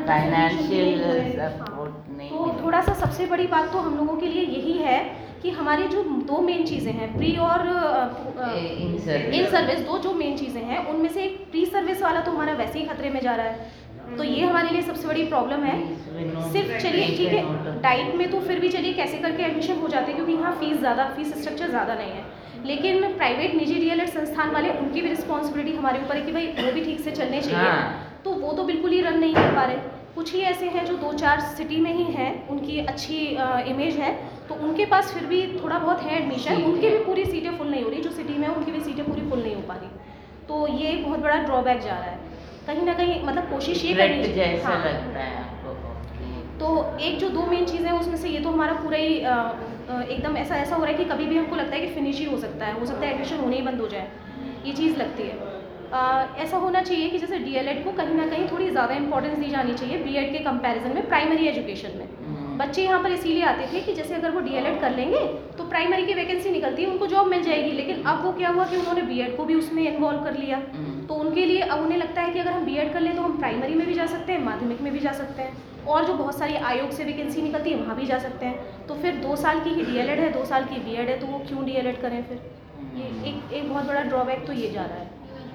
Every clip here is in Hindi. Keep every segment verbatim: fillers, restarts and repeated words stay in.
फाइनेंशियल हाँ, सपोर्ट नहीं तो मिला। थोड़ा सा सबसे बड़ी बात तो हम लोगों के लिए यही है कि हमारी जो दो मेन चीज़ें हैं, प्री और इन सर्विस इन सर्विस, दो जो मेन चीज़ें हैं उनमें से एक प्री सर्विस वाला तो हमारा वैसे ही खतरे में जा रहा है, तो ये हमारे लिए सबसे बड़ी प्रॉब्लम है। सिर्फ चलिए ठीक है, डाइट में तो फिर भी चलिए कैसे करके एडमिशन हो जाते हैं क्योंकि यहाँ फीस ज़्यादा, फीस स्ट्रक्चर ज़्यादा नहीं है, लेकिन प्राइवेट निजी डीएलएड संस्थान वाले, उनकी भी रिस्पॉन्सिबिलिटी हमारे ऊपर है कि भाई वो भी ठीक से चलने चाहिए। हाँ। तो वो तो बिल्कुल ही रन नहीं कर पा रहे। कुछ ही ऐसे हैं जो दो चार सिटी में ही हैं, उनकी अच्छी इमेज है, तो उनके पास फिर भी थोड़ा बहुत है एडमिशन, उनकी भी पूरी सीटें फुल नहीं हो रही, जो सिटी में है उनकी भी सीटें पूरी फुल नहीं हो पा रही, तो ये एक बहुत बड़ा ड्रॉबैक जा रहा है। कहीं ना कहीं मतलब कोशिश ये करनी चाहिए। जैसा हाँ, लगता है आपको। तो एक जो दो मेन चीज़ें हैं उसमें से ये तो हमारा पूरा ही अ, अ, एकदम ऐसा ऐसा हो रहा है कि कभी भी हमको लगता है कि फिनिश ही हो सकता है, हो सकता है एडमिशन होने ही बंद हो जाए, ये चीज़ लगती है। अ, ऐसा होना चाहिए कि जैसे डीएलएड को कहीं ना कहीं थोड़ी ज़्यादा इंपॉर्टेंस दी जानी चाहिए बीएड के कंपैरिजन में प्राइमरी एजुकेशन में। बच्चे यहाँ पर इसीलिए आते थे कि जैसे अगर वो डीएलएड कर लेंगे तो प्राइमरी की वैकेंसी निकलती है, उनको जॉब मिल जाएगी, लेकिन अब वो क्या हुआ कि उन्होंने बीएड को भी उसमें इन्वॉल्व कर लिया, तो उनके लिए अब उन्हें लगता है कि अगर हम बीएड कर लें तो हम प्राइमरी में भी जा सकते हैं, माध्यमिक में भी जा सकते हैं, और जो बहुत सारी आयोग से वैकेंसी निकलती है वहाँ भी जा सकते हैं, तो फिर दो साल की ही डीएलएड है, दो साल की बीएड है, तो वो क्यों डीएलएड करें फिर। ये एक एक बहुत बड़ा ड्रॉबैक तो ये जा रहा है।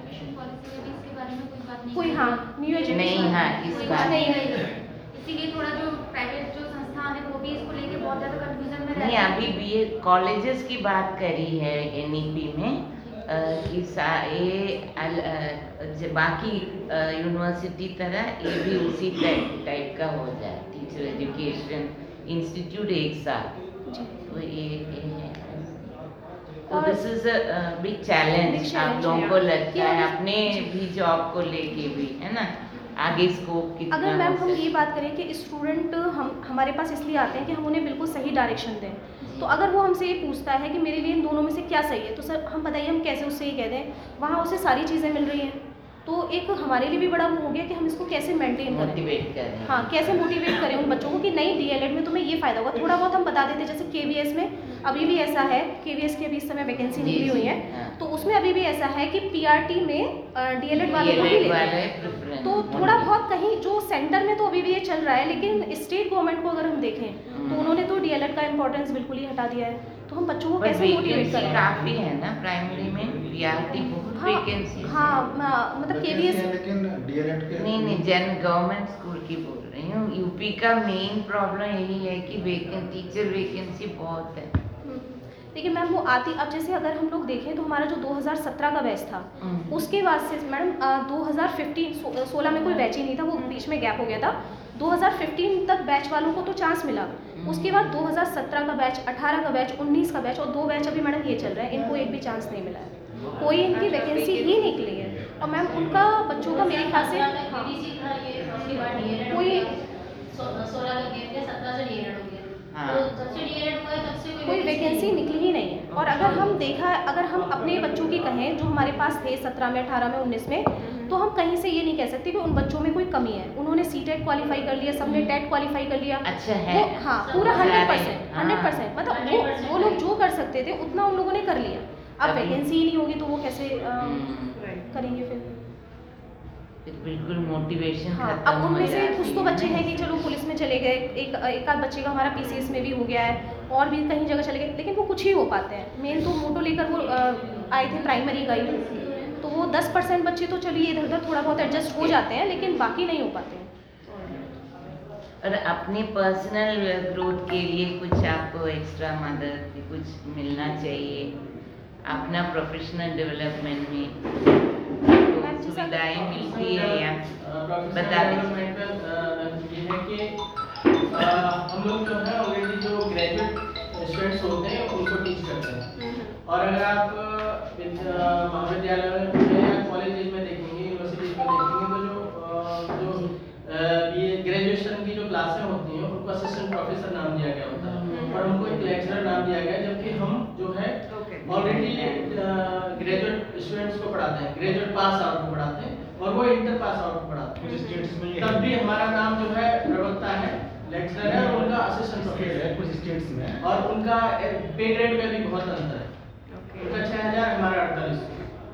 कोई हाँ न्यू एजुकेशन नहीं, हाँ, इस बात नहीं है, इसीलिए थोड़ा जो प्राइवेट जो संस्थान है वो भी इसको लेके बहुत ज़्यादा कंफ्यूजन में नहीं, अभी बी कॉलेजेस की बात करी है एनईपी में अ, कि सा- ये अल- अ, ज- बाकी यूनिवर्सिटी तरह ये भी उसी टाइप टाइप का हो जाए, टीचर एजुकेशन इंस्टीट्यूट एक साथ, तो ये ये है। तो this is a big challenge आप लोगों को लगता है अपने भी जॉब को लेके भी, है ना, आगे स्कोप कितना अगर मैम हो हम सकता ये बात करें कि स्टूडेंट हम हमारे पास इसलिए आते हैं कि हम उन्हें बिल्कुल सही डायरेक्शन दें, तो अगर वो हमसे ये पूछता है कि मेरे लिए इन दोनों में से क्या सही है, तो सर हम बताइए हम कैसे उससे ये कह दें, वहाँ उसे सारी चीज़ें मिल रही हैं, तो एक हमारे लिए भी बड़ा वो हो गया कि हम इसको कैसे मेंटेन करें, मोटिवेट करें। हाँ कैसे मोटिवेट करें उन बच्चों को कि नहीं डीएलएड में तुम्हें ये फ़ायदा होगा। थोड़ा बहुत हम बता देते, जैसे केवीएस में अभी भी ऐसा है, केवीएस की अभी इस समय वैकेंसी निकली हुई है, तो उसमें अभी भी ऐसा है कि पीआरटी में डीएलएड वालों को ही लेते हैं, तो थोड़ा बहुत कहीं जो सेंटर में तो अभी भी ये चल रहा है, लेकिन स्टेट गवर्नमेंट को अगर हम देखें तो उन्होंने तो डीएलएड का इंपॉर्टेंस बिल्कुल ही हटा दिया है, तो हम बच्चों को कैसे मोटिवेट करें। काफी है ना प्राइमरी में पीआरटी बहुत वैकेंसी। हाँ म- मतलब केवीएस लेकिन डीएलएड के नहीं नहीं जन गवर्नमेंट स्कूल की बोल रही हूँ, यूपी का मेन प्रॉब्लम यही है कि वेकेंसी टीचर वैकेंसी बहुत है। देखिए मैम वो आती, अब जैसे अगर हम लोग देखें तो हमारा जो दो हज़ार सत्रह का बैच था उसके बाद से मैडम दो हज़ार पंद्रह सोलह में कोई बैच ही नहीं था, वो बीच में गैप हो गया था, दो हज़ार पंद्रह तक बैच वालों को तो चांस मिला, उसके बाद दो हज़ार सत्रह का बैच, अठारह का बैच, उन्नीस का बैच और दो बैच अभी मैडम ये चल रहा है, इनको एक भी चांस नहीं मिला है, कोई इनकी वैकेंसी ही निकली है, और मैम उनका बच्चों का मेरे ख्याल से कोई कोई वैकेंसी निकली ही नहीं है। और अगर हम देखा अगर हम अपने बच्चों की कहें जो हमारे पास थे सत्रह में, अठारह में, उन्नीस में, तो हम कहीं से ये नहीं कह सकते कि उन बच्चों में कोई कमी है, उन्होंने सी टेट क्वालिफाई कर लिया, सबने टेट क्वालिफाई कर लिया, अच्छा है, वो हाँ पूरा हंड्रेड परसेंट हंड्रेड परसेंट मतलब वो वो लोग जो कर सकते थे उतना उन लोगों ने कर लिया, अब वैकेंसी ही नहीं होगी तो वो कैसे अ, करेंगे फिर। बिल्कुल मोटिवेशन हाँ, खत्म अब हो उनमें से जाती कुछ तो है बच्चे ना। हैं कि चलो पुलिस में चले गए, एक एक आध बच्चे का हमारा पीसीएस में भी हो गया है और भी कहीं जगह चले गए, लेकिन वो कुछ ही हो पाते हैं, मेन तो मोटो लेकर वो अ, आए थे प्राइमरी का ही, तो वो दस परसेंट बच्चे तो चलिए इधर उधर थोड़ा बहुत एडजस्ट हो जाते हैं, लेकिन बाकी नहीं हो पाते हैं। और अपने पर्सनल ग्रोथ के लिए कुछ आपको एक्स्ट्रा मदद कुछ मिलना चाहिए, अपना प्रोफेशनल डेवलपमेंट में तो सुविधाएं मिलती है या बता दीजिए। ये है कि हम लोग जो है ऑलरेडी जो ग्रेजुएट स्टूडेंट्स होते हैं उनको टीच करते हैं, और अगर आप महाविद्यालय में या कॉलेज में देखेंगे, यूनिवर्सिटीज में देखेंगे, तो जो जो ये ग्रेजुएशन की जो क्लासें होती हैं उनको असिस्टेंट प्रोफेसर नाम दिया गया होता है और उनको एक लेक्चरर नाम दिया गया है, जबकि हम जो है ऑलरेडी ग्रेजुएट स्टूडेंट्स को पढ़ाते हैं, ग्रेजुएट पास आउट को पढ़ाते हैं और वो इंटर पास आउट को पढ़ाते हैं, तब भी हमारा नाम जो है प्रवक्ता है, लेक्चरर है, और उनका असिस्टेंट प्रोफेसर है कुछ स्टेट्स में, और उनका पे ग्रेड में भी बहुत अंतर है, उनका छः हज़ार हमारा अड़तालीस।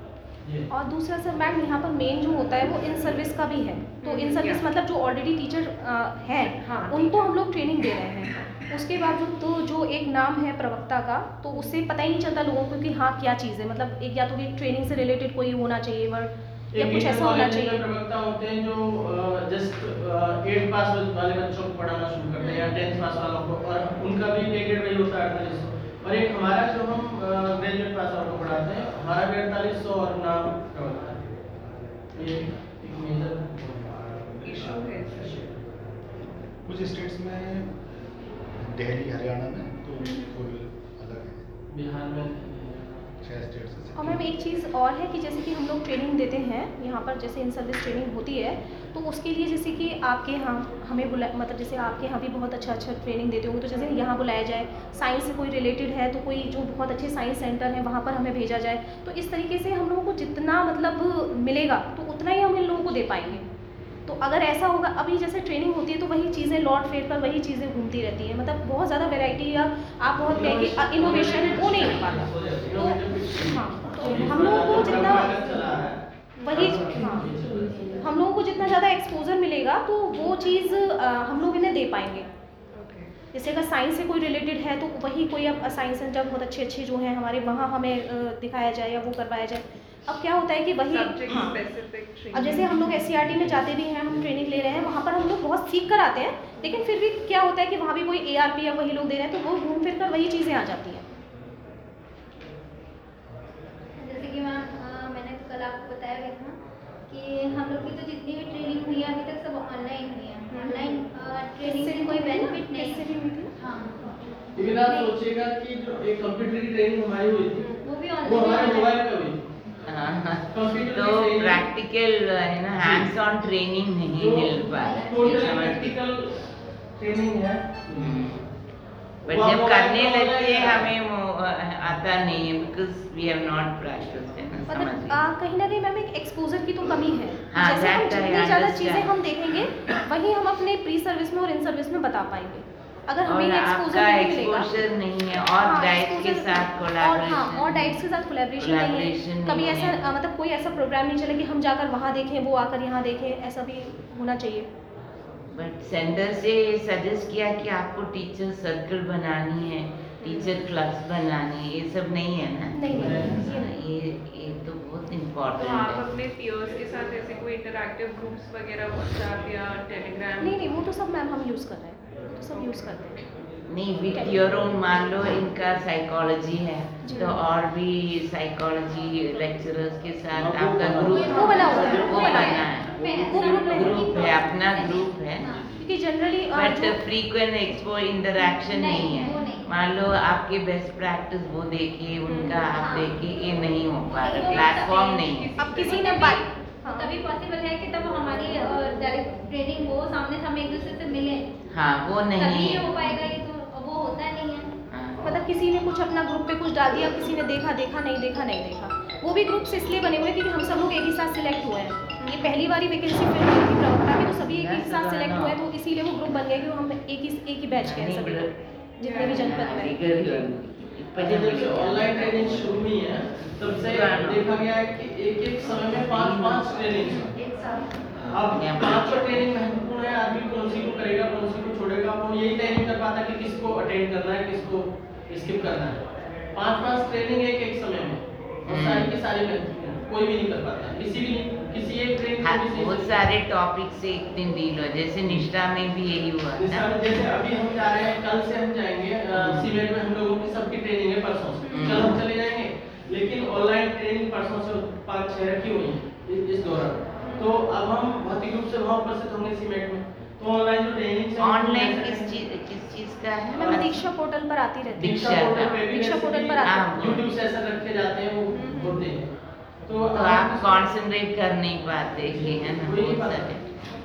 ये और दूसरा सर मैम यहाँ पर मेन जो होता है वो इन सर्विस का भी है। तो इन सर्विस मतलब जो ऑलरेडी टीचर हैं हाँ, उनको हम लोग ट्रेनिंग दे रहे हैं। उसके बाद जो तो जो एक नाम है प्रवक्ता का, तो उससे पता ही नहीं चलता लोगों को कि हाँ क्या चीज़ है। मतलब एक या तो एक ट्रेनिंग से रिलेटेड कोई होना चाहिए वर्ड या कुछ ऐसा होना चाहिए। प्रवक्ता होते हैं जो जस्ट एट पास वाले बच्चों को पढ़ाना शुरू करते हैं या टेंथ पास वालों को, और उनका भी पे ग्रेड वही होता है अड़तालीस सौ। और एक हमारा जो हम ग्रेजुएट पास वालों को पढ़ाते हैं, हमारा भी अड़तालीस सौ और नाम प्रवक्ता। ये एक मेजर इशू है सर। कुछ स्टेट्स में, दिल्ली हरियाणा में तो फुल अलग है, बिहार में छह स्टेट्स से। और मैम एक चीज़ और है कि जैसे कि हम लोग ट्रेनिंग देते हैं यहाँ पर, जैसे इन सर्विस ट्रेनिंग होती है तो उसके लिए जैसे कि आपके यहाँ हमें बुला मतलब जैसे आपके यहाँ भी बहुत अच्छा अच्छा ट्रेनिंग देते होंगे, तो जैसे यहाँ बुलाया जाए, साइंस से कोई रिलेटेड है तो कोई जो बहुत अच्छे साइंस सेंटर हैं वहाँ पर हमें भेजा जाए। तो इस तरीके से हम लोगों को जितना मतलब मिलेगा तो उतना ही हम इन लोगों को दे पाएंगे। तो अगर ऐसा होगा, अभी जैसे ट्रेनिंग होती है तो वही चीज़ें लौट फेर कर वही चीज़ें घूमती रहती हैं, मतलब बहुत ज़्यादा वैरायटी या आप बहुत कहें कि इनोवेशन वो नहीं हो पाता। तो हाँ, तो हम लोगों को जितना वही हाँ हम लोगों को जितना ज़्यादा एक्सपोजर मिलेगा तो वो चीज़ हम लोग इन्हें दे पाएंगे। जैसे अगर साइंस से कोई रिलेटेड है तो वही कोई अब साइंस सेंटर बहुत अच्छे अच्छे जो हैं हमारे, वहाँ हमें दिखाया जाए या वो करवाया जाए। अब क्या होता है कि वही हाँ, अब जैसे हम लोग एस सी आर टी में जाते भी हैं, हम ट्रेनिंग ले रहे हैं, वहाँ पर हम लोग बहुत सीख कर आते हैं, लेकिन फिर भी क्या होता है कि वहाँ भी कोई ए आर पी या वही लोग दे रहे हैं तो वो घूम फिर कर वही चीज़ें आ जाती हैं। जैसे कि मैम मैंने कल आपको बताया गया था कि हम लोग की तो जितनी भी ट्रेनिंग हुई है अभी तक सब ऑनलाइन हुई है। ऑनलाइन ट्रेनिंग से कोई बेनिफिट नहीं इससे भी हुई थी। हाँ, लेकिन आप सोचिएगा कि जो एक कंप्यूटर की ट्रेनिंग हमारी हुई थी वो भी वो हमारे ऑनलाइन मोबाइल पे हुई थी। हाँ, कंप्यूटर तो की training- प्रैक्टिकल है ना, हैंड्स ऑन ट्रेनिंग नहीं जो मिल पा रहा है, ये टोटली समझ प्रैक्टिकल ट्रेनिंग है। बट वो जब हम करने मोबाइल पे लगते हैं online हमें वो आता नहीं है, because we have not practice है ना, मतलब समझ आ, कहीं ना कहीं मैम एक एक्सपोजर की तो कमी है। हाँ, जैसे हम that I जितनी ज़्यादा understand. चीज़ें हम देखेंगे वही हम अपने प्री सर्विस में और इन सर्विस में बता पाएंगे। अगर हमें और ये आपका एक्सपोजर नहीं मिलेगा, एक्सपोजर नहीं है और हाँ, डाइट के exposure- साथ और हाँ और कोलैबोरेशन, डाइट्स के साथ कोलैबोरेशन नहीं Collaboration है। कभी नहीं ऐसा है। अ, मतलब कोई ऐसा प्रोग्राम नहीं चला कि हम जाकर वहाँ देखें, वो आकर यहाँ देखें, ऐसा भी होना चाहिए। बट सेंटर से सजेस्ट किया कि आपको टीचर सर्कल बनानी है, टीचर क्लब्स बनानी है, ये सब नहीं है ना? नहीं नहीं ये नहीं। ये ये तो बहुत तो इम्पोर्टेंट आप है। अपने पीयर्स के साथ ऐसे कोई इंटरैक्टिव ग्रुप्स वगैरह व्हाट्सएप या टेलीग्राम? नहीं नहीं वो तो सब मैम हम यूज़ कर रहे हैं, तो सब यूज़ करते हैं। नहीं, विथ योर ओन, मान लो इनका साइकोलॉजी है जी। तो और भी साइकोलॉजी लेक्चरर्स के साथ हाँ, वो आपका बना ग्रुप हुआ है। वो बना हुआ है, वो वो बना बना है। है, वो ग्रुप नहीं है। ग्रुप है, अपना ग्रुप है, क्योंकि generally but frequent expo interaction नहीं नहीं, वो है। नहीं। मान लो आपके बेस्ट प्रैक्टिस वो देखे, उनका आप हाँ। देखे, ये नहीं हो पा रहा, वो प्लेटफॉर्म तभी- नहीं है। अब किसी ने बात हाँ तभी पॉसिबल है कि तब हमारी डायरेक्ट ट्रेनिंग हो, सामने से हम एक दूसरे से मिले, हाँ, वो नहीं तभी है। हो पाएगा। ये तो वो होता नहीं है। हाँ। मतलब किसी ने कुछ अपना ग्रुप पे कुछ डाल दिया, किसी ने देखा देखा नहीं देखा नहीं देखा। वो भी ग्रुप्स इसलिए बने हुए हैं क्योंकि हम सब लोग एक ही साथ सिलेक्ट हुए हैं। ये पहली बारी वैकेंसी फिर हुई थी प्रवक्ता की, तो सभी एक ही साथ सिलेक्ट हुए हैं, तो इसीलिए वो ग्रुप बन गया कि हम एक ही एक ही बैच के हैं सभी लोग, जितने भी जनपद में। अच्छा, जब से ऑनलाइन ट्रेनिंग शुरू हुई है तब से देखा गया है कि एक एक समय में पांच पांच ट्रेनिंग। अब पांचों ट्रेनिंग महत्वपूर्ण है, आदमी कौन सी को करेगा कौन सी को छोड़ेगा, वो यही तय नहीं कर पाता कि किसको अटेंड करना है किसको स्किप करना है। पांच पांच ट्रेनिंग एक एक समय में, और सारी की सारी महत्वपूर्ण, कोई भी नहीं कर पाता, किसी भी नहीं, किसी एक ट्रेनिंग हाँ, को किसी बहुत सारे टॉपिक से एक दिन डील हो, जैसे निष्ठा में भी यही हुआ था। जैसे जैसे अभी हम जा रहे हैं, कल से हम जाएंगे सीमेंट में, हम लोगों की सबकी ट्रेनिंग है परसों से, कल हम चले जाएंगे, लेकिन ऑनलाइन ट्रेनिंग परसों से पाँच छह रखी हुई है इस, इस दौरान। तो अब हम भौतिक रूप से वहाँ उपस्थित होंगे सीमेंट में, तो ऑनलाइन जो ट्रेनिंग ऑनलाइन किस चीज किस चीज का है? मैम दीक्षा पोर्टल पर आती रहती है। दीक्षा दीक्षा पोर्टल पे भी दीक्षा पोर्टल पर हाँ, आती है। यूट्यूब सेशन रखे जाते हैं, वो होते हैं। तो तो आप कंसंट्रेट कर नहीं पाते कि है ना, वही बहुत बात सारे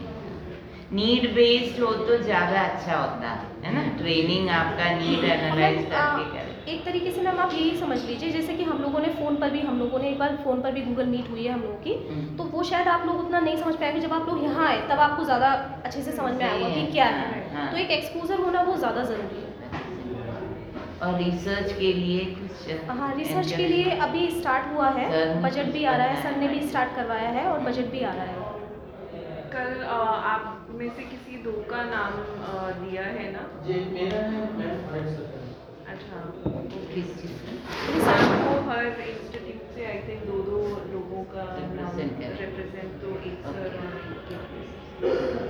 नीड बेस्ड हो तो ज़्यादा अच्छा होता है ना, ट्रेनिंग आपका नीड एनालाइज मैम, करके आ, करें। एक तरीके से मैम आप यही समझ लीजिए, जैसे कि हम लोगों ने फ़ोन पर भी हम लोगों ने एक बार फ़ोन पर भी गूगल मीट हुई है हम लोगों की, हम्म। तो वो शायद आप लोग उतना नहीं समझ पाएंगे। जब आप लोग यहाँ आए तब आपको ज़्यादा अच्छे से समझ में आएगा कि क्या है। हाँ। तो एक एक्सपोजर होना वो ज़्यादा ज़रूरी है। और रिसर्च के लिए कुछ? हाँ, रिसर्च के लिए अभी स्टार्ट हुआ है, सर ने बजट भी आ रहा है, सर ने भी स्टार्ट करवाया है और बजट भी आ रहा है। कल अ, आप में से किसी दो का नाम अ, दिया है ना? जी मेरा है, मैं फॉरेन से कर अच्छा, किस चीज़ का? रिसर्च वो हर इंस्टीट्यूट से आई थिंक दो दो लोगों का नाम Represent करें। रिप्रेजेंट, तो एक सर और एक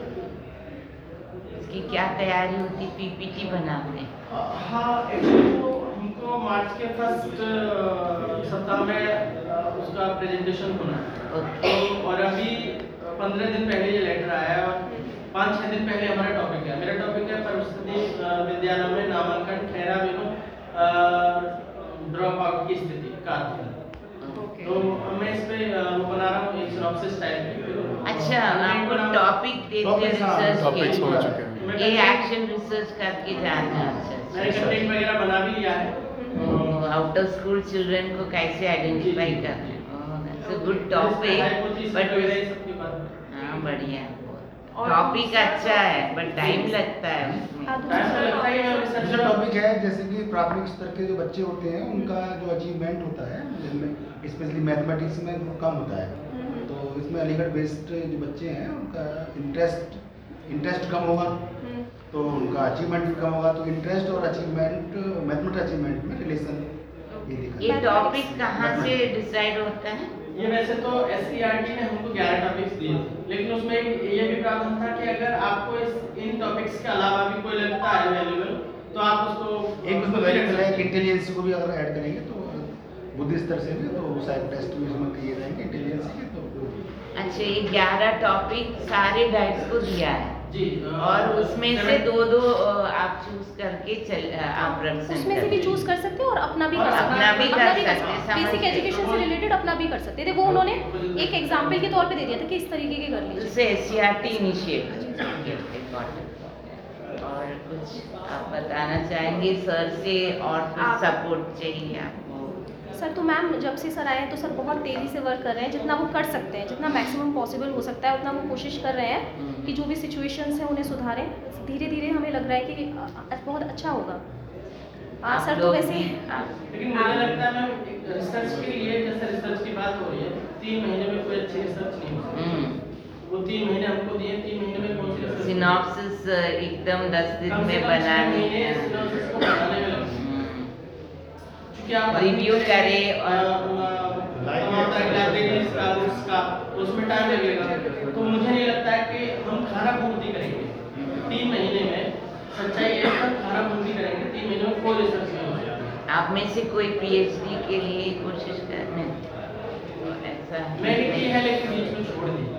इसकी क्या तैयारी होती? पीपीटी बनाते हैं? हाँ, एक्चुअली तो हमको मार्च के फर्स्ट सप्ताह में अ, उसका प्रेजेंटेशन होना है। ओके। तो और अभी पंद्रह दिन पहले ये लेटर आया है और पाँच छः दिन पहले हमारा टॉपिक है। मेरा टॉपिक है परिस्थिति विद्यालय में नामांकन ठहरा बिनु ड्रॉप आउट की स्थिति का अध्ययन। ओके। तो मैं इस पे अ, वो बना रहा हूँ एक सिनॉप्सिस टाइप की। अच्छा, आपको टॉपिक देते हैं Topics, हाँ, रिसर्च topics के? हो चुके हैं। ये एक्शन रिसर्च करके जाते हैं? अच्छा, मैंने अच्छा। कंटेंट वगैरह बना भी लिया है। आउट ऑफ स्कूल चिल्ड्रन को कैसे आइडेंटिफाई करना है? गुड टॉपिक, बट हाँ बढ़िया है। और टॉपिक दूसरा अच्छा तो- है बट टाइम लगता है उसमें। हाँ, टाइम तो लगता ही है दूसरा रिसर्च टॉपिक है जैसे कि प्राथमिक स्तर के जो बच्चे होते हैं उनका जो अचीवमेंट होता है जिनमें स्पेशली मैथमेटिक्स में वो कम होता है, तो इसमें अलीगढ़ बेस्ड जो बच्चे हैं उनका इंटरेस्ट इंटरेस्ट कम होगा तो उनका अचीवमेंट भी कम होगा। तो इंटरेस्ट और अचीवमेंट मैथमेटिक्स अचीवमेंट में रिलेशन ये दिखा ये टॉपिक कहाँ से डिसाइड होता है? ये वैसे तो एस सी आर टी ने हमको ग्यारह टॉपिक्स दिए थे, लेकिन उसमें एक ये भी प्रावधान था कि अगर आपको इस इन टॉपिक्स के अलावा भी कोई लगता है वैल्यूएबल तो आप उसको एक उसमें वैल्यूएबल है कि इंटेलिजेंस को भी अगर ऐड करेंगे तो बुद्धि स्तर से भी तो शायद टेस्ट भी उसमें किए जाएंगे इंटेलिजेंस के। तो अच्छा, ये ग्यारह टॉपिक सारे गाइड्स को दिया है जी और उसमें से दो दो अ, आप चूज करके चल अ, आप represent उसमें से भी करते चूज हैं। कर सकते हैं और अपना भी और कर सकते अपना हैं, भी कर सकते हैं, समझ बेसिक गए। एजुकेशन से रिलेटेड अपना भी कर सकते थे। वो उन्होंने एक एग्जाम्पल के तौर पे दे दिया था कि इस तरीके के कर लीजिए। उससे S C R T initiative. और कुछ आप बताना चाहेंगे सर से और कुछ आप- सपोर्ट चाहिए आपको? सर तो मैम जब से सर आए हैं तो सर बहुत तेज़ी से वर्क कर रहे हैं, जितना वो कर सकते हैं, जितना मैक्सिमम पॉसिबल हो सकता है उतना वो कोशिश कर रहे हैं कि जो भी सिचुएशंस हैं उन्हें सुधारें। धीरे धीरे हमें लग रहा है कि अ, अ, बहुत अच्छा होगा। हाँ आप सर तो लोग वैसे भी- आप- लेकिन मुझे लगता है मैम रिसर्च के लिए जैसे रिसर्च की बात हो रही है तीन महीने में कोई अच्छी रिसर्च नहीं हो सकती। हम्म। वो तीन महीने हमको दिए, तीन महीने में कौन सी रिसर्च? सिनॉप्सिस एकदम दस दिन कम से में कम छह बनाने महीने synopsis को बनाने में लगते हैं। हम्म। क्योंकि आप Review करें और- तमाम तरह की लाइब्रेरीज का बुक्स का उसमें टाइम लगेगा। तो मुझे नहीं लगता है कि हम खाना पूर्ति करेंगे तीन महीने में। सच्चाई है हम खाना पूर्ति करेंगे तीन महीने में कोई रिसर्च नहीं होगा। आप में से कोई पीएचडी के लिए कोशिश करने ऐसा? मैंने की है लेकिन बीच में छोड़ दी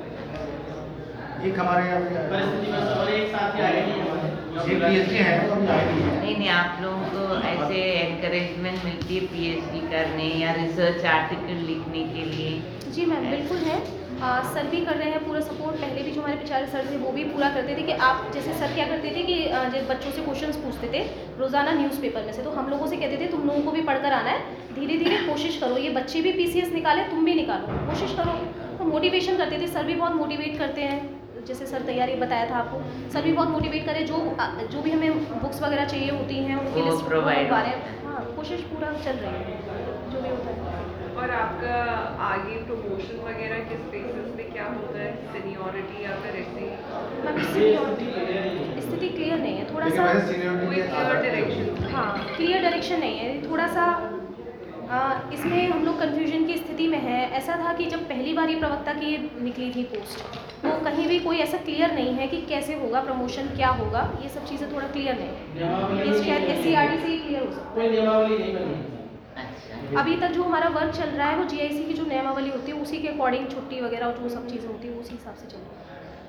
एक हमारे यहाँ पे परिस्थिति बस। और एक साथी आगे नहीं हमारे एक पीएचडी है वो अभी आई नहीं है। नहीं नहीं, आप लोगों को ऐसे एनकरेजमेंट मिलती है पीएचडी करने या रिसर्च आर्टिकल लिखने के लिए? जी मैम बिल्कुल है। आ, सर भी कर रहे हैं पूरा सपोर्ट। पहले भी जो हमारे पिछाड़े सर थे वो भी पूरा करते थे कि आप जैसे सर क्या करते थे कि आ, जब बच्चों से क्वेश्चंस पूछते थे रोज़ाना न्यूज़पेपर में से, तो हम लोगों से कहते थे तुम लोगों को भी पढ़कर आना है, धीरे धीरे कोशिश करो, ये बच्चे भी पीसीएस निकाले, तुम भी निकालो, कोशिश करो। तो मोटिवेशन करते थे सर भी, बहुत मोटिवेट करते हैं। जैसे सर तैयारी बताया था आपको, सर भी बहुत मोटिवेट करें, जो जो भी हमें बुक्स वगैरह चाहिए होती हैं उनकी वो लिस्ट provide पा रहे हैं। हाँ, कोशिश पूरा चल रही है जो भी होता है। और आपका आगे प्रमोशन वगैरह किस बेसिस पे क्या होता है? सीनियरिटी या फिर ऐसे ही? मैम ये seniority- स्थिति clear नहीं है। स्थिति क्लियर नहीं है, थोड़ा लेकिन सा वैसे seniority कोई के क्लियर आधार पे- डायरेक्शन? हाँ क्लियर डायरेक्शन नहीं है, थोड़ा सा आ, इसमें हम लोग कन्फ्यूजन की स्थिति में है। ऐसा था कि जब पहली बार ये प्रवक्ता की निकली थी पोस्ट, तो कहीं भी कोई ऐसा क्लियर नहीं है कि कैसे होगा प्रमोशन, क्या होगा, ये सब चीज़ें थोड़ा क्लियर नहीं है। नियमावली ये शायद नहीं एस सी आर टी से ही क्लियर हो सकता कोई नियमावली नहीं बनी है। अच्छा, है। अभी तक जो हमारा वर्क चल रहा है वो जी आई सी की जो नियमावली होती है उसी के अकॉर्डिंग छुट्टी वगैरह और जो सब चीज़ें होती है उसी हिसाब से चल रही है।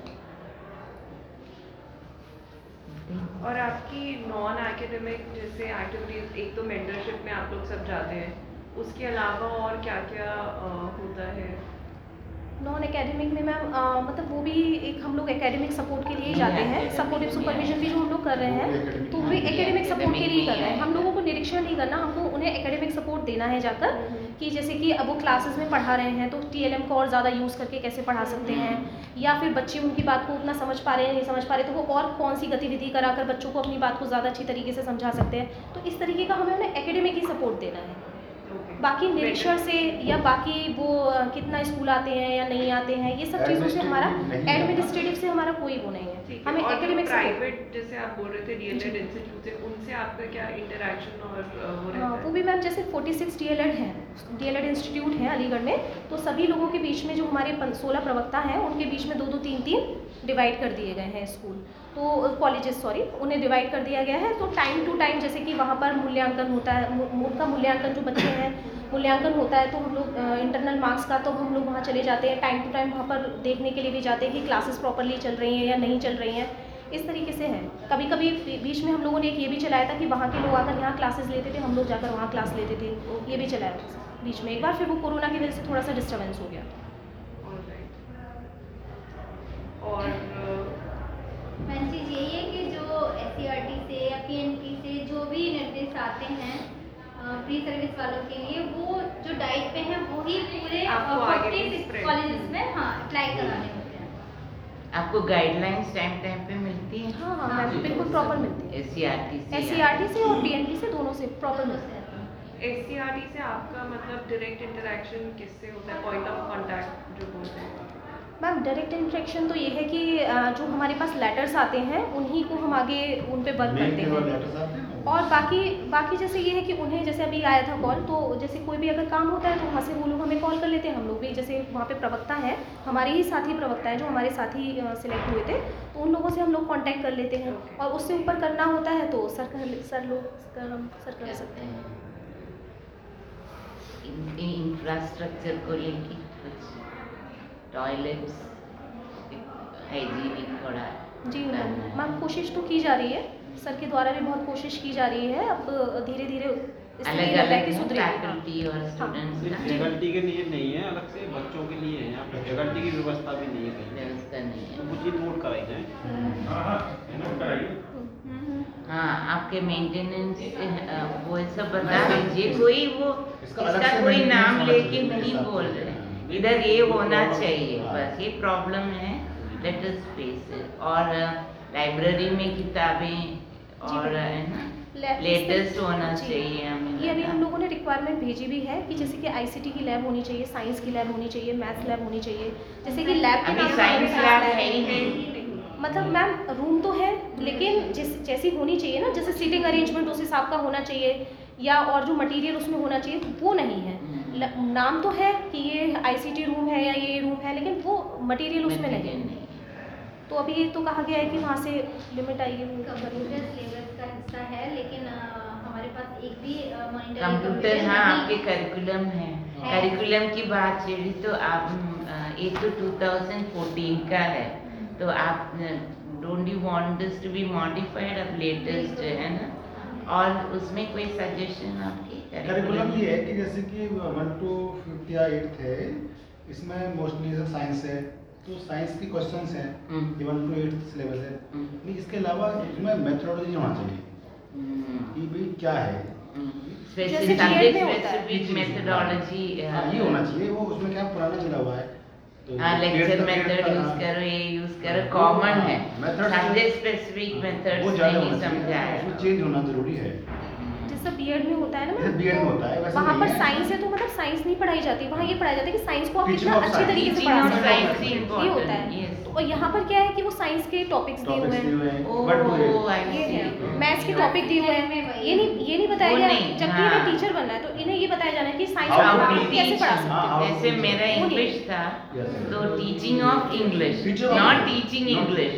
और आपकी नॉन एकेडमिक जैसे एक्टिविटीज, एक तो मेंटरशिप में आप लोग सब जाते हैं, उसके अलावा और क्या क्या होता है? नॉन एकेडमिक में मैम मतलब वो भी एक हम लोग एकेडमिक सपोर्ट के लिए ही जाते हैं। सपोर्टिव सुपरविजन भी जो हम लोग कर रहे हैं तो वो भी एकेडमिक सपोर्ट के लिए ही कर रहे हैं। हम लोगों को निरीक्षण नहीं करना, हमको उन्हें उन्हें एकेडमिक सपोर्ट देना है जाकर, कि जैसे कि अब वो क्लासेस में पढ़ा रहे हैं तो टीएलएम को और ज़्यादा यूज़ करके कैसे पढ़ा सकते हैं, या फिर बच्चे उनकी बात को उतना समझ पा रहे हैं नहीं समझ पा रहे तो वो और कौन सी गतिविधि कराकर बच्चों को अपनी बात को ज़्यादा अच्छी तरीके से समझा सकते हैं। तो इस तरीके का हमें उन्हें एकेडमिक ही सपोर्ट देना है। बाकी निरीक्षण से या बाकी वो अ, कितना स्कूल आते हैं या नहीं आते हैं, ये सब चीज़ों से हमारा एडमिनिस्ट्रेटिव से हमारा कोई वो नहीं है, हमें एकेडमिक प्राइवेट जैसे आप बोल रहे थे डीएलएड इंस्टीट्यूट से, उनसे आपका क्या इंटरेक्शन और अ, वो रहता हाँ, है? वो भी मैम जैसे छियालीस डीएलएड हैं, डीएलएड इंस्टीट्यूट हैं अलीगढ़ में, तो सभी लोगों के बीच में जो हमारे सोलह प्रवक्ता हैं उनके बीच में दो दो तीन तीन डिवाइड कर दिए गए हैं स्कूल, तो कॉलेजेस सॉरी उन्हें डिवाइड कर दिया गया है। तो टाइम टू टाइम जैसे कि वहाँ पर मूल्यांकन होता है, मु- उनका मूल्यांकन जो बच्चे हैं मूल्यांकन होता है, तो हम लोग इंटरनल मार्क्स का तो हम लोग वहाँ चले जाते हैं, टाइम टू टाइम वहाँ पर देखने के लिए भी जाते हैं कि क्लासेस प्रॉपरली चल रही हैं या नहीं चल रही हैं, इस तरीके से है। कभी कभी बीच में हम लोगों ने एक ये भी चलाया था कि वहाँ के लोग आकर यहाँ क्लासेस लेते थे, हम लोग जाकर वहाँ क्लास लेते थे, ये भी चलाया बीच में एक बार, फिर वो कोरोना की वजह से थोड़ा सा डिस्टर्बेंस हो गया। Alright. और अ, मेन चीज़ यही है कि जो एस सी आर टी से या पी एन पी से जो भी निर्देश आते हैं प्री सर्विस वालों के लिए, वो जो डाइट पे हैं वही पूरे आपको आगे भी फोर्टी spread कॉलेजेस में हाँ अप्लाई कराने होते हैं। आपको गाइडलाइंस टाइम टाइम पे मिलती है? हाँ हाँ मैम बिल्कुल प्रॉपर मिलती है, एस सी आर टी से एस सी आर टी से और पी एन पी से दोनों से प्रॉपर मिलती है। एससीईआरटी से आपका मतलब डायरेक्ट इंटरेक्शन किससे होता है, पॉइंट ऑफ कांटेक्ट जो बोलते हैं? मैम डायरेक्ट इंटरेक्शन तो ये है कि अ, जो हमारे पास लेटर्स आते हैं उन्हीं को हम आगे उन पे वर्क मेल करते के बाद हैं, लेटर्स आते हैं और बाकी बाकी जैसे ये है कि उन्हें जैसे अभी आया था कॉल, तो जैसे कोई भी अगर काम होता है तो वहाँ से वो लोग हमें कॉल कर लेते हैं, हम लोग भी जैसे वहाँ पे प्रवक्ता हैं हमारे ही साथी प्रवक्ता हैं जो हमारे साथी सिलेक्ट हुए थे, तो उन लोगों से हम लोग कांटेक्ट कर लेते हैं, और उससे ऊपर करना होता है तो सर कर सर लोग कर हम सर कर सकते हैं। इंफ्रास्ट्रक्चर को लेके कुछ टॉयलेट्स हाइजीनिक थोड़ा जी मैम करना है। मैम कोशिश तो की जा रही है, सर के द्वारा भी बहुत कोशिश की जा रही है, अब धीरे धीरे अलग अलग सुधरेगी। फैकल्टी और स्टूडेंट्स सिर्फ का फैकल्टी के लिए नहीं है, अलग से बच्चों के लिए है, यहाँ पे फैकल्टी की व्यवस्था भी नहीं है कहीं, व्यवस्था नहीं तो है। वो चीज़ नोट कराई जाए। है ना? हाँ, आपके मेंटेनेंस वो सब बता दीजिए, कोई वो इसका अलग इसका से कोई maintenance नाम होना लेके चाहिए, नहीं ऐसा बोल कुछ रहे, है। इधर ये होना चाहिए, हाँ। बस ये प्रॉब्लम है, लेट अस फेस इट। और लाइब्रेरी में किताबें और है ना लैब लेटेस्ट होना जी। चाहिए हमें ये अभी लगा। हम लोगों ने रिक्वायरमेंट भेजी भी है कि जैसे कि आईसीटी की लैब होनी चाहिए, साइंस की लैब होनी चाहिए, मैथ्स लैब होनी चाहिए, जैसे कि लैब के अभी नाम पे साइंस हमारे लैब पास है ही है। नहीं। मतलब मैम रूम तो है, लेकिन जिस जैसी होनी चाहिए ना, जैसे सीटिंग अरेंजमेंट उस हिसाब का होना चाहिए, या और जो मटेरियल उसमें होना चाहिए वो नहीं है। ल- नाम तो है कि ये आईसीटी रूम है या ये रूम है, लेकिन वो मटेरियल उसमें नहीं है। तो अभी ये तो कहा गया है कि वहाँ से लिमिट आएगी वो कंप्यूटर करेंगे। सिलेबस का हिस्सा है, लेकिन अ, हमारे पास एक भी मॉनिटर कंप्यूटर हाँ आपके करिकुलम है, है। करिकुलम की बात चली तो आप अ, ये तो टू थाउजेंड फोर्टीन का है, तो आप don't you want this to be modified, अब लेटेस्ट है ना, और उसमें कोई सजेशन आपकी करिकुलम ये है कि जैसे कि वन टू फिफ्थ या एट्थ है, इसमें मोस्टली साइंस है, तो साइंस की क्वेश्चंस हैं, हम्म। ये वन टू एट्थ सिलेबस है, हम्म। नहीं इसके अलावा इसमें मेथोडोलॉजी होना चाहिए कि भाई क्या है, जैसे स्पेसिफिक B एड में होता है। स्पेसिफिक मेथोडोलॉजी हाँ, ये होना चाहिए। वो उसमें क्या पुराना चला हुआ है, तो हाँ लेक्चर eighth तक मेथड का- यूज करो, ये यूज करो, हाँ, कॉमन हाँ, है, methods- सब्जेक्ट स्पेसिफिक मेथड्स वो ज़्यादा नहीं होना चाहिए, समझाया। उसमें चेंज होना जरूरी है। जैसे बीएड में होता है ना जैसे मैम, B Ed में तो होता है, वैसे वहाँ नहीं पर है। साइंस है तो मतलब साइंस नहीं पढ़ाई जाती, वहाँ ये पढ़ाया जाता है कि साइंस को आप Teaching कितना of अच्छी science. तरीके से Teaching पढ़ा of सकते science हैं, is ये important, होता है। yes. तो और यहाँ पर क्या है कि वो साइंस के टॉपिक्स दिए हुए टॉपिक्स दिए हुए हैं, हैं, oh, one two I eight. ये see. है मैथ्स के टॉपिक दिए हुए हैं, ये नहीं ये नहीं बताया वो गया, नहीं, जबकि हाँ। इन्हें टीचर बनना है तो इन्हें ये बताया जाना है कि साइंस How में to आप teach. कैसे पढ़ा सकते हाँ, हैं। how to जैसे teach. मेरा वो नहीं। इंग्लिश था, Yes. तो teaching of English, Teacher of not English. Teaching Not- English.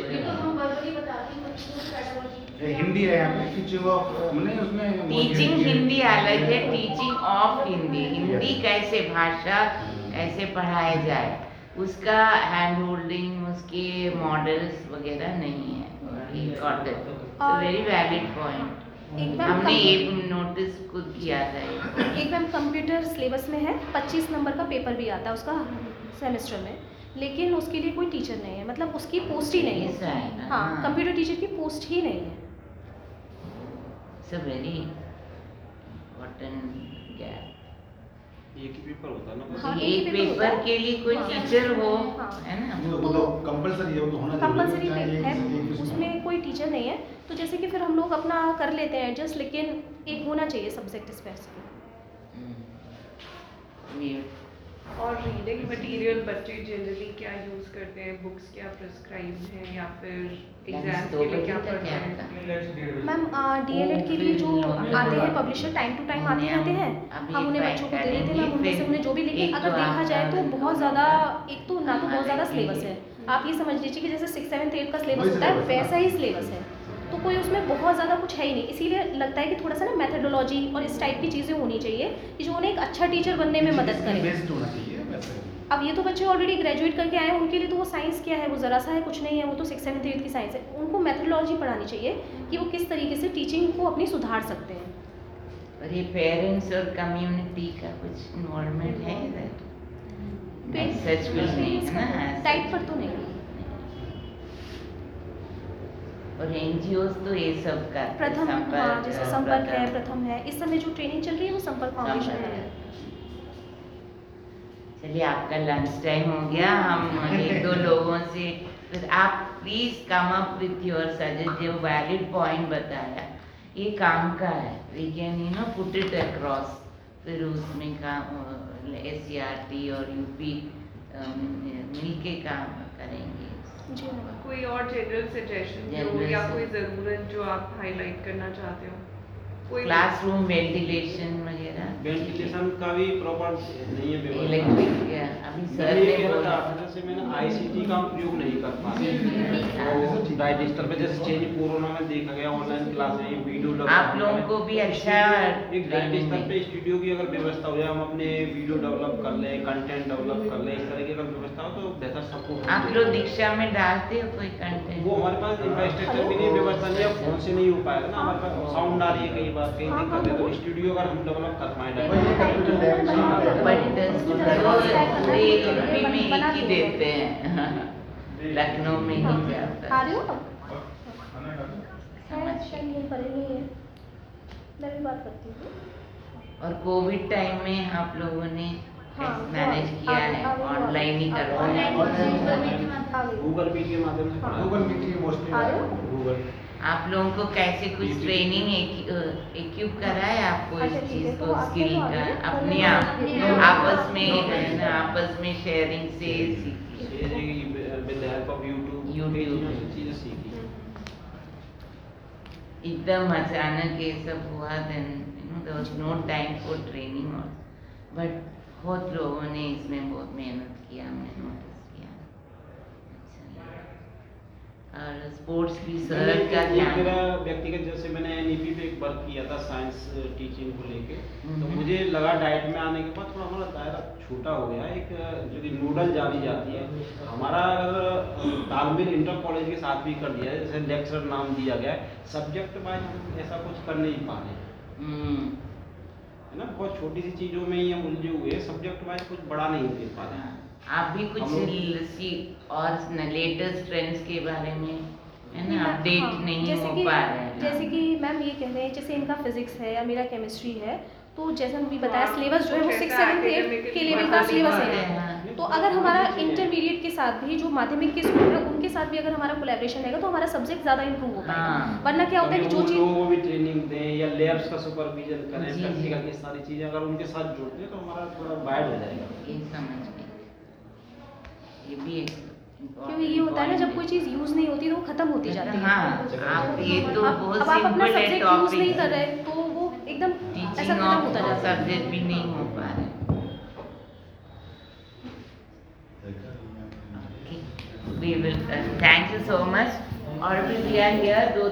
ये हिंदी है यहाँ पे, टीचिंग ऑफ मैंने उसमें टीचिंग हिंदी अलग है, teaching of Hindi, Hindi Yes. कैसे भाषा कैसे पढ़ाया जाए, उसका हैंड होल्डिंग, उसके मॉडल्स वगैरह नहीं है। Got it, very valid point. एक मैम हमने कम- ये नोटिस खुद किया था ये। एक मैम कंप्यूटर सिलेबस में है, पच्चीस नंबर का पेपर भी आता है उसका सेमेस्टर में, लेकिन उसके लिए कोई टीचर नहीं है, मतलब उसकी पोस्ट ही नहीं ऐसा है। है ना? हाँ हाँ। कंप्यूटर टीचर की पोस्ट ही नहीं है। So very cotton gap. एक ही पेपर होता है ना बस। हाँ, तो एक ही एक पेपर होता पेपर है। के लिए कोई हाँ। टीचर हो, हाँ। है ना? वो वो तो कंपलसरी है, वो तो होना जरूरी कंपलसरी चाहे एक- है, एक उसमें उसमें कोई टीचर नहीं है, तो जैसे कि फिर हम लोग अपना कर लेते हैं एडजस्ट, लेकिन एक होना चाहिए सब्जेक्ट स्पेसिफिक। हम्म। ये और रीडिंग मटेरियल बच्चे जनरली क्या यूज़ करते हैं? बुक्स क्या प्रिस्क्राइब हैं या फिर एग्जाम्स दो के लिए बजे क्या तक पढ़ते क्या हैं? मैम डीएलएड के लिए जो आते हैं पब्लिशर टाइम टू टाइम आते रहते हैं, हम उन्हें बच्चों को दे देते हैं, मैम उनमें से उन्हें जो भी, लेकिन अगर देखा जाए तो बहुत ज़्यादा, एक तो ना तो बहुत ज़्यादा सिलेबस है, आप ये समझ लीजिए कि जैसे सिक्स सेवन्थ एट का सिलेबस वही होता है syllabus है। वैसा ही सिलेबस है, तो कोई उसमें बहुत ज़्यादा कुछ है ही नहीं, इसीलिए लगता है कि थोड़ा सा ना मेथडोलॉजी और इस टाइप की चीज़ें होनी चाहिए कि जो उन्हें एक अच्छा टीचर बनने में मदद करे। बेस्ड होना चाहिए वैसे। अब ये तो बच्चे ऑलरेडी ग्रेजुएट करके आए हैं, उनके लिए तो वो साइंस क्या है, वो ज़रा सा है, कुछ नहीं है, वो तो सिक्स सेवन्थ एट्थ की साइंस है, उनको मेथडोलॉजी पढ़ानी चाहिए कि वो किस तरीके से टीचिंग को अपनी सुधार सकते हैं। और ये पेरेंट्स और कम्युनिटी का कुछ इन्वॉल्वमेंट है इधर? नहीं, सच कुछ नहीं है ना? टाइप पर तो नहीं। और एनजीओ तो ये सब का प्रथम, हाँ, जैसे संपर्क है, प्रथम है, इस समय जो ट्रेनिंग चल रही है वो संपर्क फाउंडेशन में है। चलिए, आपका लंच टाइम हो गया, हम एक दो लोगों से, फिर आप please come up with your suggest, जो वैलिड पॉइंट बताया ये काम का है, we can you know put it across, फिर उसमें काम एस सी आर टी और यूपी मिल के काम करेंगे। जी मैम। कोई और जनरल सजेशन हो General या से- कोई ज़रूरत जो आप हाईलाइट करना चाहते हो? कोई क्लासरूम वेंटिलेशन वगैरह, वेंटिलेशन का भी प्रॉपर नहीं है व्यवस्था। इलेक्ट्रिक, अभी मैं सर ये ने कह रहा बोला था जैसे मैंने आईसीटी का उपयोग नहीं कर पाते, डाइजेस्टर पे जैसे चेंज कोरोना में देखा गया, ऑनलाइन क्लास में वीडियो आप लोगों को भी अच्छा एक डाइजेस्टर पे स्टूडियो की अगर व्यवस्था हो जाए, हम अपने वीडियो डेवलप कर लें, कंटेंट डेवलप कर लें, इस तरह की अगर व्यवस्था हो तो बेहतर सबको। आप लोग दीक्षा में डालते हो कोई कंटेंट? वो हमारे पास इंफ्रास्ट्रक्चर की नहीं व्यवस्था नहीं है, फोन से नहीं हो पाएगा ना, हमारे पास साउंड आ रही है, कई बार कहीं दिक्कत है, तो स्टूडियो अगर हम डेवलप कर पाए बट ये यूपी में एक ही देते हैं, लखनऊ में ही जाता आ है। रहे हो अब? समझ शायद यहीं पर ही है, मैं भी बात करती हूँ। और कोविड टाइम में आप लोगों ने हाँ, मैनेज वो किया आगे- है, आगे- ऑनलाइन ही आगे- करवाया है। आ गई। गूगल मीट के माध्यम से पढ़ा। गूगल मीट की मोस्टली आ रहे हो? गूगल आप लोगों को कैसे कुछ ट्रेनिंग इक्विप करा है आपको इस अच्छा, ठीक चीज है, को, तो आपको स्किल तो का, आगे अपने करना आप है। आपस में है ना, आपस में शेयरिंग से सीखी। With the help of YouTube YouTube। चीजें सीखी। एकदम अचानक ये सब हुआ, then you know there was no time for training, but बहुत लोगों ने इसमें बहुत मेहनत किया, हमने नोटिस किया। अच्छा, और स्पोर्ट्स भी सर मैंने का एक ध्यान। मेरा व्यक्तिगत, जैसे मैंने एनईपी पे एक वर्क किया था साइंस टीचिंग को लेके, तो हम्म। मुझे लगा डाइट में आने के बाद थोड़ा हमारा दायरा छोटा हो गया, एक जो कि नोडल जानी जाती है, हमारा अगर तालमेल इंटर कॉलेज के साथ भी कर दिया है, जैसे लेक्चरर नाम दिया गया है, सब्जेक्ट वाइज ऐसा कुछ कर नहीं पा रहे हैं, हम्म, है ना, बहुत छोटी सी चीज़ों में ही हम उलझे हुए हैं, सब्जेक्ट वाइज कुछ बड़ा नहीं दे पा रहे हैं। आप भी कुछ हम लोग- ल- सी- और लेटेस्ट ट्रेंड्स के बारे में है ना हाँ, अपडेट हाँ, नहीं जैसे हो कि पा रहे हैं। जैसे कि मैम ये कह रहे हैं, जैसे इनका फिजिक्स है या मेरा केमिस्ट्री है, तो जैसे हमने बताया हाँ, सिलेबस जो है वो कुछ सिक्स ऐसा सेवन एट academic के लेवल का सिलेबस है। हाँ। तो अगर हमारा इंटरमीडिएट के साथ भी जो माध्यमिक के स्कूल है उनके साथ भी अगर हमारा कोलैबोरेशन रहेगा तो हमारा सब्जेक्ट ज़्यादा इंप्रूव हो पाएगा। हाँ। वरना क्या होता है कि कभी जो उन चीज़ लोगों को भी ट्रेनिंग दें या लैब्स का सुपरविजन करें, जी, जी। प्रैक्टिकल की सारी चीज़ें अगर उनके साथ जोड़ते हैं तो हमारा थोड़ा वाइड हो जाएगा। ये समझ गए, ये भी एक क्योंकि ये होता है ना, जब कोई चीज़ यूज़ नहीं होती तो वो खत्म होती जाती है। हाँ, आप ये तो अब बहुत अब आप अपना सिंपल है सब्जेक्ट यूज़ नहीं कर टॉपिक, रहे तो वो एकदम ऐसा टीचिंग खत्म ऑफ होता जाता है। सब्जेक्ट भी नहीं हो पा रहे। Okay, we will uh, thank you so much, और we are here दो